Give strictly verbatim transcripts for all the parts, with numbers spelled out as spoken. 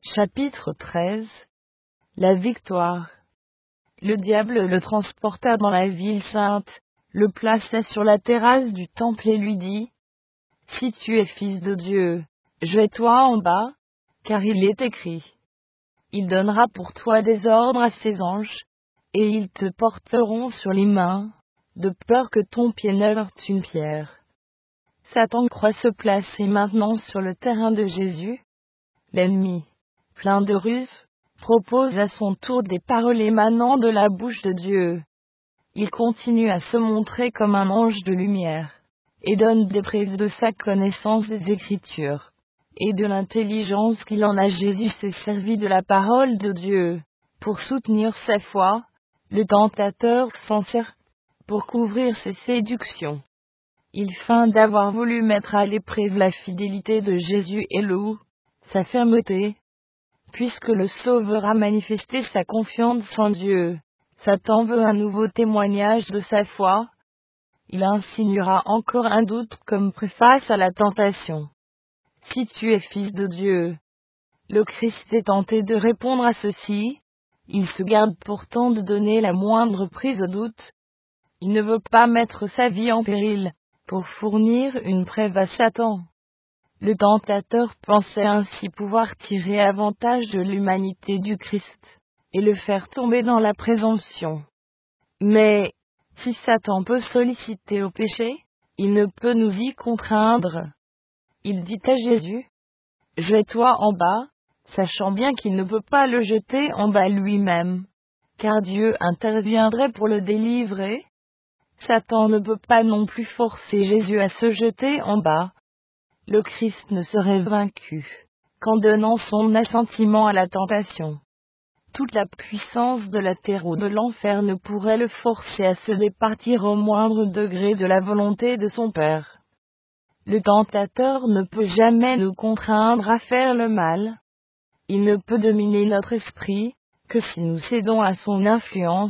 Chapitre treize. La victoire. Le diable le transporta dans la ville sainte, le plaça sur la terrasse du temple et lui dit : « Si tu es fils de Dieu, jette-toi en bas, car il est écrit : il donnera pour toi des ordres à ses anges, et ils te porteront sur les mains, de peur que ton pied ne heurte une pierre. » Satan croit se placer maintenant sur le terrain de Jésus. L'ennemi, plein de ruse, propose à son tour des paroles émanant de la bouche de Dieu. Il continue à se montrer comme un ange de lumière, et donne des preuves de sa connaissance des Écritures, et de l'intelligence qu'il en a. Jésus s'est servi de la parole de Dieu pour soutenir sa foi. Le tentateur s'en sert pour couvrir ses séductions. Il feint d'avoir voulu mettre à l'épreuve la fidélité de Jésus et loue sa fermeté. Puisque le Sauveur a manifesté sa confiance en Dieu, Satan veut un nouveau témoignage de sa foi. Il insinuera encore un doute comme préface à la tentation. Si tu es fils de Dieu. Le Christ est tenté de répondre à ceci. Il se garde pourtant de donner la moindre prise au doute. Il ne veut pas mettre sa vie en péril pour fournir une preuve à Satan. Le tentateur pensait ainsi pouvoir tirer avantage de l'humanité du Christ, et le faire tomber dans la présomption. Mais, si Satan peut solliciter au péché, il ne peut nous y contraindre. Il dit à Jésus : « Jette-toi en bas », sachant bien qu'il ne peut pas le jeter en bas lui-même, car Dieu interviendrait pour le délivrer. Satan ne peut pas non plus forcer Jésus à se jeter en bas. Le Christ ne serait vaincu qu'en donnant son assentiment à la tentation. Toute la puissance de la terre ou de l'enfer ne pourrait le forcer à se départir au moindre degré de la volonté de son Père. Le tentateur ne peut jamais nous contraindre à faire le mal. Il ne peut dominer notre esprit que si nous cédons à son influence.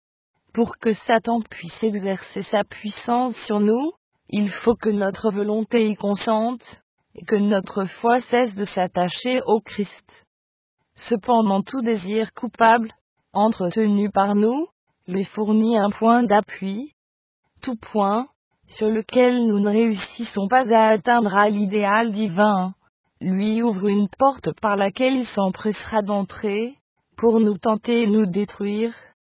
Pour que Satan puisse exercer sa puissance sur nous, il faut que notre volonté y consente, et que notre foi cesse de s'attacher au Christ. Cependant, tout désir coupable, entretenu par nous, lui fournit un point d'appui. Tout point, sur lequel nous ne réussissons pas à atteindre à l'idéal divin, lui ouvre une porte par laquelle il s'empressera d'entrer, pour nous tenter et nous détruire.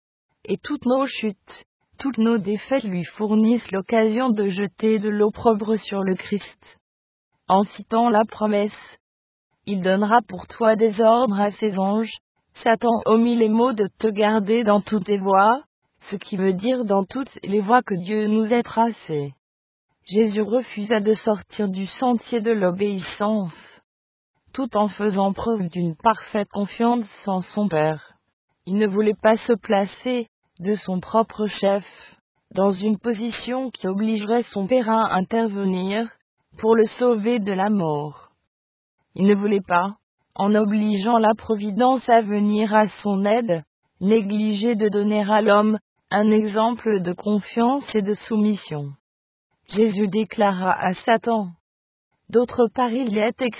Et toutes nos chutes, toutes nos défaites lui fournissent l'occasion de jeter de l'opprobre sur le Christ. En citant la promesse, il donnera pour toi des ordres à ses anges. Satan omit les mots de te garder dans toutes tes voies, ce qui veut dire dans toutes les voies que Dieu nous a tracées. Jésus refusa de sortir du sentier de l'obéissance, tout en faisant preuve d'une parfaite confiance en son Père. Il ne voulait pas se placer, de son propre chef, dans une position qui obligerait son Père à intervenir, pour le sauver de la mort. Il ne voulait pas, en obligeant la providence à venir à son aide, négliger de donner à l'homme un exemple de confiance et de soumission. Jésus déclara à Satan. D'autre part, il est écrit :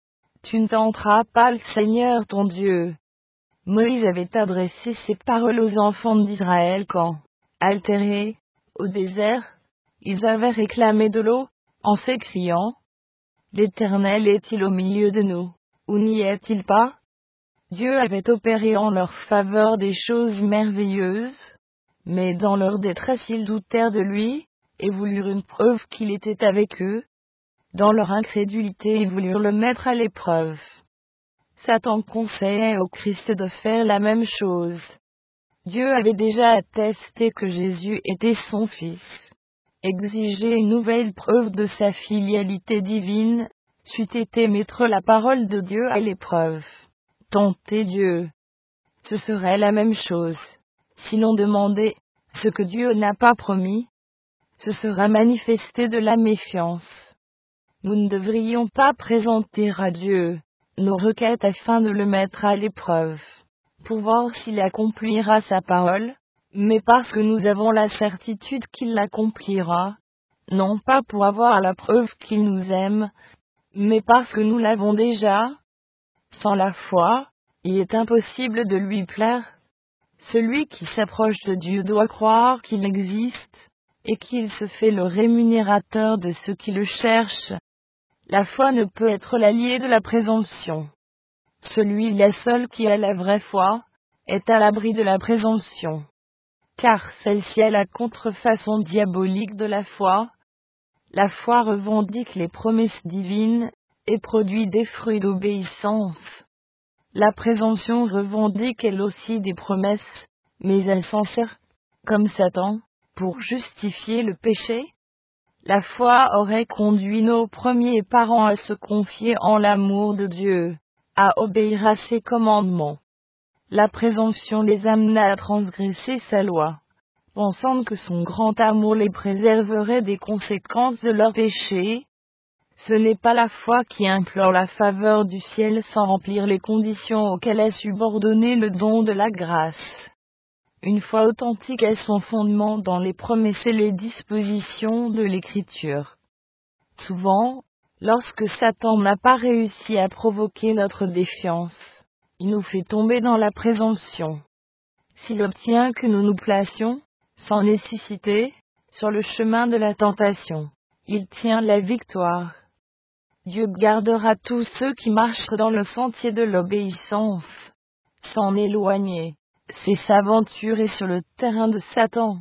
« Tu ne tenteras pas le Seigneur ton Dieu. » Moïse avait adressé ces paroles aux enfants d'Israël quand, altérés, au désert, ils avaient réclamé de l'eau, en s'écriant : « L'Éternel est-il au milieu de nous, ou n'y est-il pas ? » Dieu avait opéré en leur faveur des choses merveilleuses, mais dans leur détresse ils doutèrent de lui, et voulurent une preuve qu'il était avec eux. Dans leur incrédulité ils voulurent le mettre à l'épreuve. Satan conseillait au Christ de faire la même chose. Dieu avait déjà attesté que Jésus était son Fils. Exiger une nouvelle preuve de sa filialité divine, c'eût été mettre la parole de Dieu à l'épreuve. Tenter Dieu, ce serait la même chose. Sinon demander ce que Dieu n'a pas promis, ce sera manifester de la méfiance. Nous ne devrions pas présenter à Dieu nos requêtes afin de le mettre à l'épreuve, pour voir s'il accomplira sa parole, mais parce que nous avons la certitude qu'il l'accomplira, non pas pour avoir la preuve qu'il nous aime, mais parce que nous l'avons déjà. Sans la foi, il est impossible de lui plaire. Celui qui s'approche de Dieu doit croire qu'il existe, et qu'il se fait le rémunérateur de ceux qui le cherchent. La foi ne peut être l'allié de la présomption. Celui-là seul qui a la vraie foi, est à l'abri de la présomption. Car celle-ci est la contrefaçon diabolique de la foi. La foi revendique les promesses divines, et produit des fruits d'obéissance. La présomption revendique elle aussi des promesses, mais elle s'en sert, comme Satan, pour justifier le péché. La foi aurait conduit nos premiers parents à se confier en l'amour de Dieu, à obéir à ses commandements. La présomption les amena à transgresser sa loi, pensant que son grand amour les préserverait des conséquences de leurs péchés. Ce n'est pas la foi qui implore la faveur du ciel sans remplir les conditions auxquelles est subordonné le don de la grâce. Une foi authentique est son fondement dans les promesses et les dispositions de l'Écriture. Souvent, lorsque Satan n'a pas réussi à provoquer notre défiance, il nous fait tomber dans la présomption. S'il obtient que nous nous placions, sans nécessité, sur le chemin de la tentation, il tient la victoire. Dieu gardera tous ceux qui marchent dans le sentier de l'obéissance. S'en éloigner, c'est s'aventurer sur le terrain de Satan.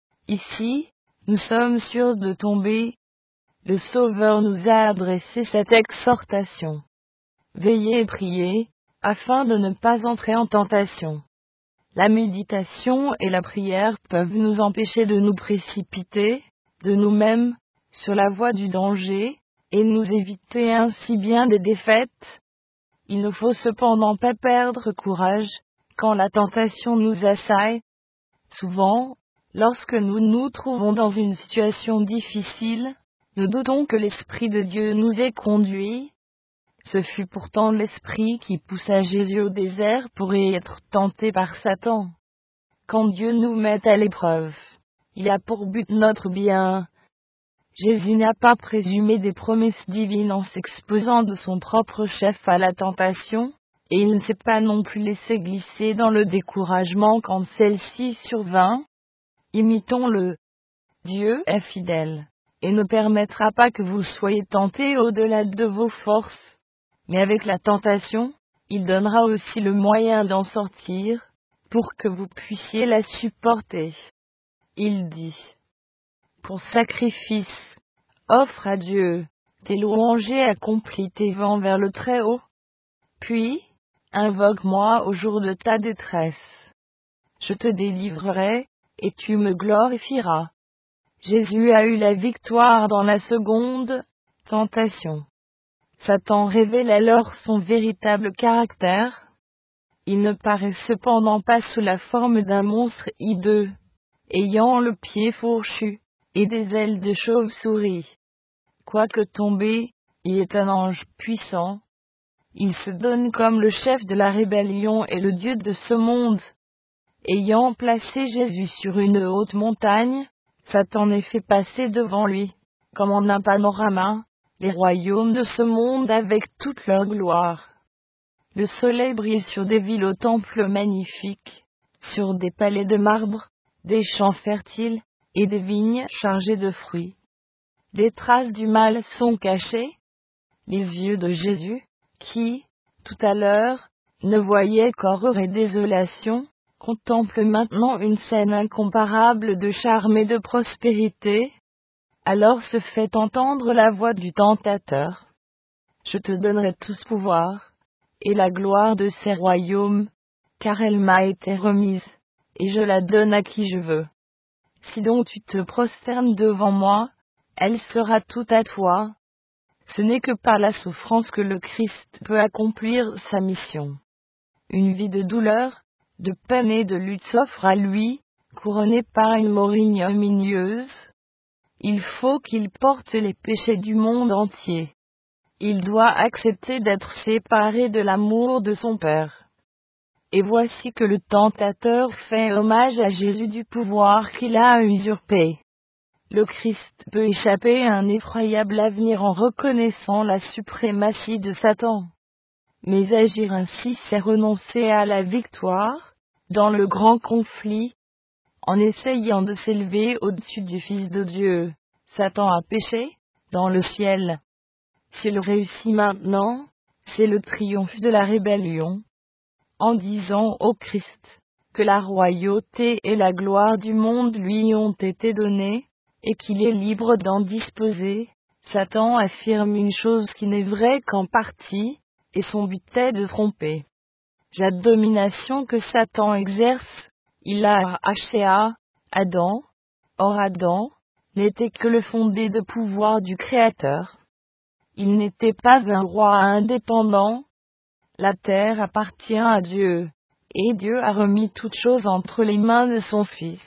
Ici, nous sommes sûrs de tomber. Le Sauveur nous a adressé cette exhortation. Veillez et priez, afin de ne pas entrer en tentation. La méditation et la prière peuvent nous empêcher de nous précipiter, de nous-mêmes, sur la voie du danger, et nous éviter ainsi bien des défaites. Il ne faut cependant pas perdre courage, quand la tentation nous assaille. Souvent, lorsque nous nous trouvons dans une situation difficile, nous doutons que l'Esprit de Dieu nous ait conduits. Ce fut pourtant l'Esprit qui poussa Jésus au désert pour y être tenté par Satan. Quand Dieu nous met à l'épreuve, il a pour but notre bien. Jésus n'a pas présumé des promesses divines en s'exposant de son propre chef à la tentation, et il ne s'est pas non plus laissé glisser dans le découragement quand celle-ci survint. Imitons-le. Dieu est fidèle, et ne permettra pas que vous soyez tentés au-delà de vos forces. Mais avec la tentation, il donnera aussi le moyen d'en sortir, pour que vous puissiez la supporter. Il dit: pour sacrifice, offre à Dieu tes louanges et accomplis tes vents vers le Très-Haut. Puis, invoque-moi au jour de ta détresse. Je te délivrerai, et tu me glorifieras. Jésus a eu la victoire dans la seconde tentation. Satan révèle alors son véritable caractère. Il ne paraît cependant pas sous la forme d'un monstre hideux, ayant le pied fourchu, et des ailes de chauve-souris. Quoique tombé, il est un ange puissant. Il se donne comme le chef de la rébellion et le Dieu de ce monde. Ayant placé Jésus sur une haute montagne, Satan est fait passer devant lui, comme en un panorama, les royaumes de ce monde avec toute leur gloire. Le soleil brille sur des villes aux temples magnifiques, sur des palais de marbre, des champs fertiles, et des vignes chargées de fruits. Des traces du mal sont cachées. Les yeux de Jésus, qui, tout à l'heure, ne voyaient qu'horreur et désolation, contemplent maintenant une scène incomparable de charme et de prospérité. Alors se fait entendre la voix du tentateur. Je te donnerai tout ce pouvoir, et la gloire de ces royaumes, car elle m'a été remise, et je la donne à qui je veux. Si donc tu te prosternes devant moi, elle sera toute à toi. Ce n'est que par la souffrance que le Christ peut accomplir sa mission. Une vie de douleur, de peine et de lutte s'offre à lui, couronnée par une mort ignominieuse. Il faut qu'il porte les péchés du monde entier. Il doit accepter d'être séparé de l'amour de son Père. Et voici que le tentateur fait hommage à Jésus du pouvoir qu'il a usurpé. Le Christ peut échapper à un effroyable avenir en reconnaissant la suprématie de Satan. Mais agir ainsi, c'est renoncer à la victoire, dans le grand conflit. En essayant de s'élever au-dessus du Fils de Dieu, Satan a péché, dans le ciel. S'il réussit maintenant, c'est le triomphe de la rébellion. En disant au Christ que la royauté et la gloire du monde lui ont été données, et qu'il est libre d'en disposer, Satan affirme une chose qui n'est vraie qu'en partie, et son but est de tromper. La domination que Satan exerce, il l'a arrachée à Adam. Or Adam n'était que le fondé de pouvoir du Créateur. Il n'était pas un roi indépendant. La terre appartient à Dieu, et Dieu a remis toutes choses entre les mains de son Fils.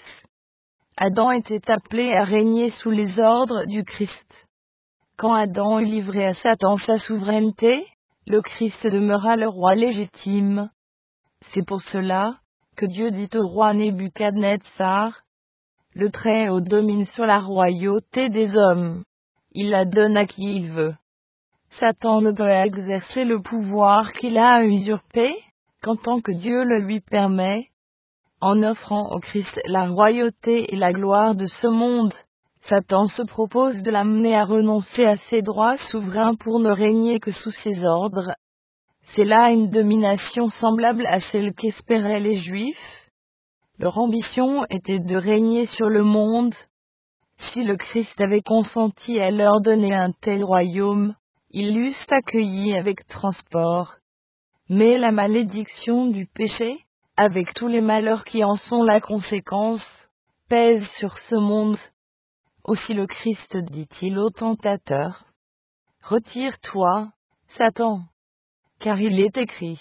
Adam était appelé à régner sous les ordres du Christ. Quand Adam eut livré à Satan sa souveraineté, le Christ demeura le roi légitime. C'est pour cela que Dieu dit au roi Nebuchadnezzar: le Très-Haut domine sur la royauté des hommes. Il la donne à qui il veut. Satan ne peut exercer le pouvoir qu'il a usurpé qu'en tant que Dieu le lui permet. En offrant au Christ la royauté et la gloire de ce monde, Satan se propose de l'amener à renoncer à ses droits souverains pour ne régner que sous ses ordres. C'est là une domination semblable à celle qu'espéraient les Juifs. Leur ambition était de régner sur le monde. Si le Christ avait consenti à leur donner un tel royaume, ils l'eussent accueilli avec transport. Mais la malédiction du péché, avec tous les malheurs qui en sont la conséquence, pèse sur ce monde. Aussi le Christ dit-il au tentateur: retire-toi, Satan, car il est écrit: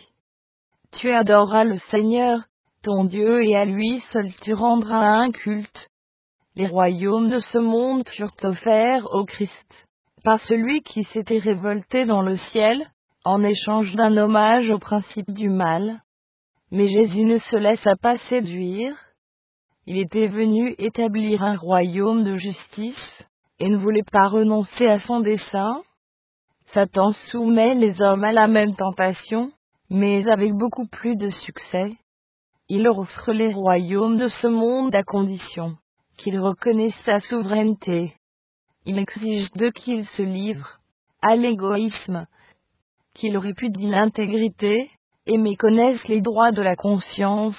tu adoreras le Seigneur, ton Dieu, et à lui seul tu rendras un culte. Les royaumes de ce monde furent offerts au Christ par celui qui s'était révolté dans le ciel, en échange d'un hommage au principe du mal. Mais Jésus ne se laissa pas séduire. Il était venu établir un royaume de justice, et ne voulait pas renoncer à son dessein. Satan soumet les hommes à la même tentation, mais avec beaucoup plus de succès. Il leur offre les royaumes de ce monde à condition qu'ils reconnaissent sa souveraineté. Il exige d'eux qu'ils se livrent à l'égoïsme, qu'ils répudient l'intégrité, et méconnaissent les droits de la conscience.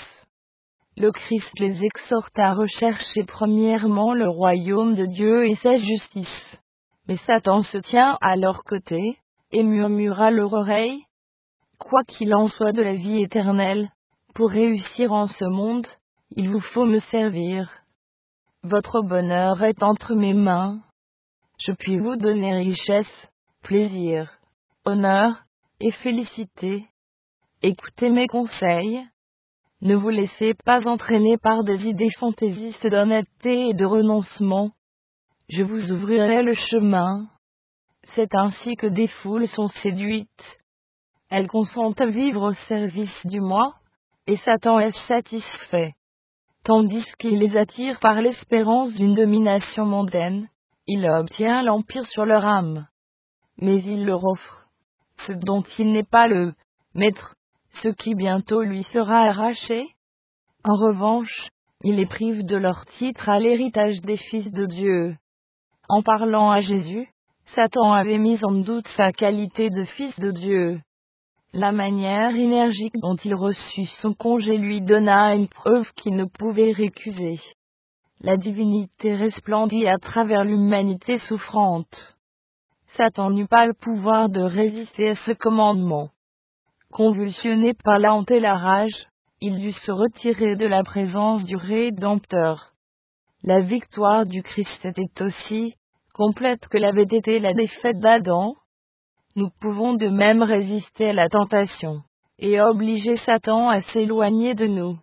Le Christ les exhorte à rechercher premièrement le royaume de Dieu et sa justice. Mais Satan se tient à leur côté, et murmure à leur oreille: quoi qu'il en soit de la vie éternelle, pour réussir en ce monde, il vous faut me servir. Votre bonheur est entre mes mains. Je puis vous donner richesse, plaisir, honneur et félicité. Écoutez mes conseils. Ne vous laissez pas entraîner par des idées fantaisistes d'honnêteté et de renoncement. Je vous ouvrirai le chemin. C'est ainsi que des foules sont séduites. Elles consentent à vivre au service du moi, et Satan est satisfait. Tandis qu'il les attire par l'espérance d'une domination mondaine, il obtient l'empire sur leur âme. Mais il leur offre ce dont il n'est pas le maître, ce qui bientôt lui sera arraché. En revanche, il les prive de leur titre à l'héritage des fils de Dieu. En parlant à Jésus, Satan avait mis en doute sa qualité de fils de Dieu. La manière énergique dont il reçut son congé lui donna une preuve qu'il ne pouvait récuser. La divinité resplendit à travers l'humanité souffrante. Satan n'eut pas le pouvoir de résister à ce commandement. Convulsionné par la honte et la rage, il dut se retirer de la présence du Rédempteur. La victoire du Christ était aussi complète que l'avait été la défaite d'Adam. Nous pouvons de même résister à la tentation, et obliger Satan à s'éloigner de nous.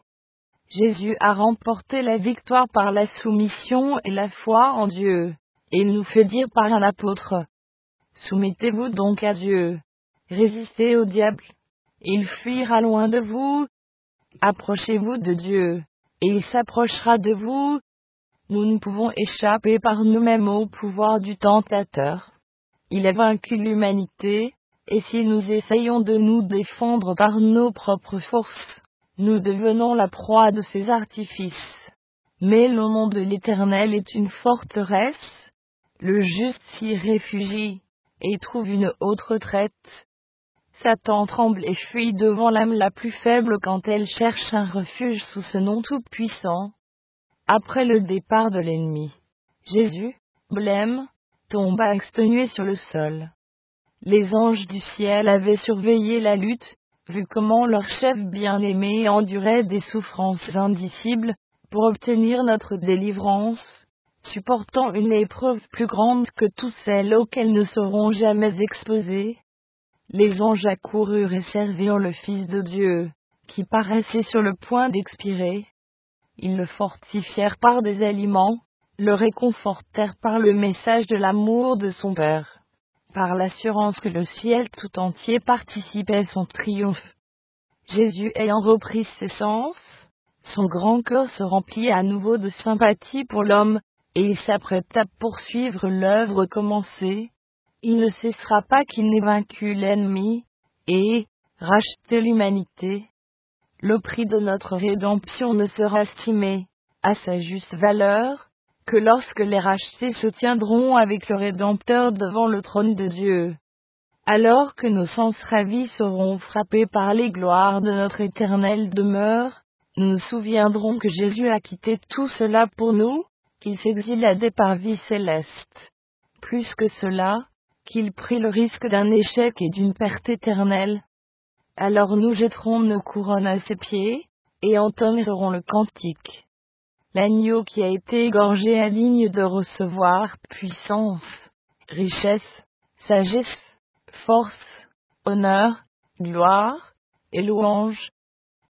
Jésus a remporté la victoire par la soumission et la foi en Dieu, et il nous fait dire par un apôtre: soumettez-vous donc à Dieu, résistez au diable, et il fuira loin de vous. Approchez-vous de Dieu, et il s'approchera de vous. Nous ne pouvons échapper par nous-mêmes au pouvoir du tentateur. Il a vaincu l'humanité, Et si nous essayons de nous défendre par nos propres forces, nous devenons la proie de ces artifices. Mais le nom de l'Éternel est une forteresse, le juste s'y réfugie, et trouve une haute retraite. Satan tremble et fuit devant l'âme la plus faible quand elle cherche un refuge sous ce nom tout-puissant. Après le départ de l'ennemi, Jésus, blême, tomba exténué sur le sol. Les anges du ciel avaient surveillé la lutte, vu comment leur chef bien-aimé endurait des souffrances indicibles, pour obtenir notre délivrance, supportant une épreuve plus grande que toutes celles auxquelles nous serons jamais exposés. Les anges accoururent et servirent le Fils de Dieu, qui paraissait sur le point d'expirer. Ils le fortifièrent par des aliments, le réconfortèrent par le message de l'amour de son Père, par l'assurance que le ciel tout entier participait à son triomphe. Jésus ayant repris ses sens, son grand cœur se remplit à nouveau de sympathie pour l'homme, et il s'apprête à poursuivre l'œuvre commencée. Il ne cessera pas qu'il n'ait vaincu l'ennemi, et racheté l'humanité. Le prix de notre rédemption ne sera estimé, à sa juste valeur, que lorsque les rachetés se tiendront avec le Rédempteur devant le trône de Dieu. Alors que nos sens ravis seront frappés par les gloires de notre éternelle demeure, nous nous souviendrons que Jésus a quitté tout cela pour nous, qu'il s'exila des parvis célestes. Plus que cela, qu'il prit le risque d'un échec et d'une perte éternelle. Alors nous jetterons nos couronnes à ses pieds, et entonnèrons le cantique. L'agneau qui a été égorgé est digne de recevoir puissance, richesse, sagesse, force, honneur, gloire et louange,